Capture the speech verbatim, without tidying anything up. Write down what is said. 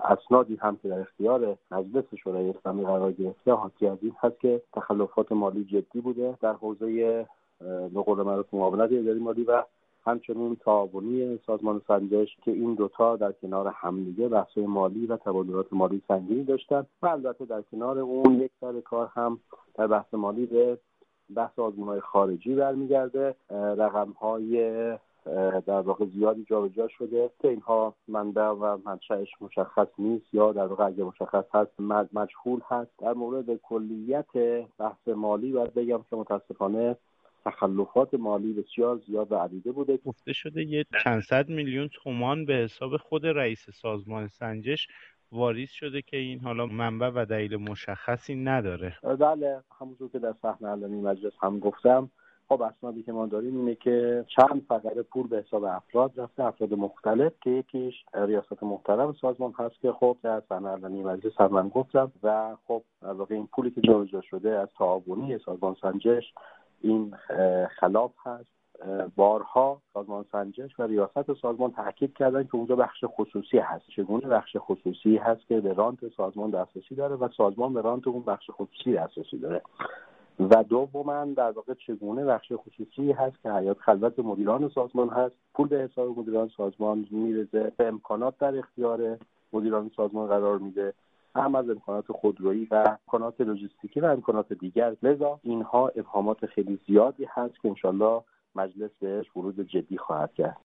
اسنادی هم که در اختیار مجلس شورای اسلامی قرار گرفته حاکی از این هست که تخلفات مالی جدی بوده در حوزه به قول معروف معاونت اداری مالی و همچنین تعاونی سازمان سنجش که این دوتا در کنار همدیگه بحث‌های مالی و تبادلات مالی سنگینی داشتن و البته در کنار اون یک سر کار هم در بحث مالی به بحث آزمون‌های خارجی برمیگرده. رقم‌های در واقع زیادی جابجا شده که اینها منبع و منشأش مشخص نیست یا در واقع اگه مشخص هست مجهول هست. در مورد کلیت بحث مالی باید بگم که متاسفانه تخلفات مالی بسیار زیاد و عدیده بوده. گفته شده یه چند صد میلیون تومان به حساب خود رئیس سازمان سنجش واریز شده که این حالا منبع و دلیل مشخصی نداره. بله، همونجور که در صحنه علنی مجلس هم گفتم، خب اسنادی که ما داریم اینه که چند فقره پول به حساب افراد رفته، افراد مختلف که یکیش ریاست محترم سازمان هست که خب در صحنه علنی مجلس هم من گفتم و خب در واقع این پولی که جابجا شده از تعاونی سازمان سنجش این خلاف هست. بارها سازمان سنجش و ریاست سازمان تاکید کردن که اونجا بخش خصوصی هست. چگونه بخش خصوصی هست که به رانت سازمان دسترسی داره و سازمان به رانت اون بخش خصوصی دسترسی داره و دوماً در واقع چگونه بخش خصوصی هست که حیات خلوت مدیران سازمان هست، پول به حساب مدیران سازمان میرزه، به امکانات در اختیار مدیران سازمان قرار میده، هم از امکانات خودرویی و امکانات لوجستیکی و امکانات دیگر. لذا اینها ابهامات خیلی زیادی هست که انشالله مجلس بهش ورود جدی خواهد کرد.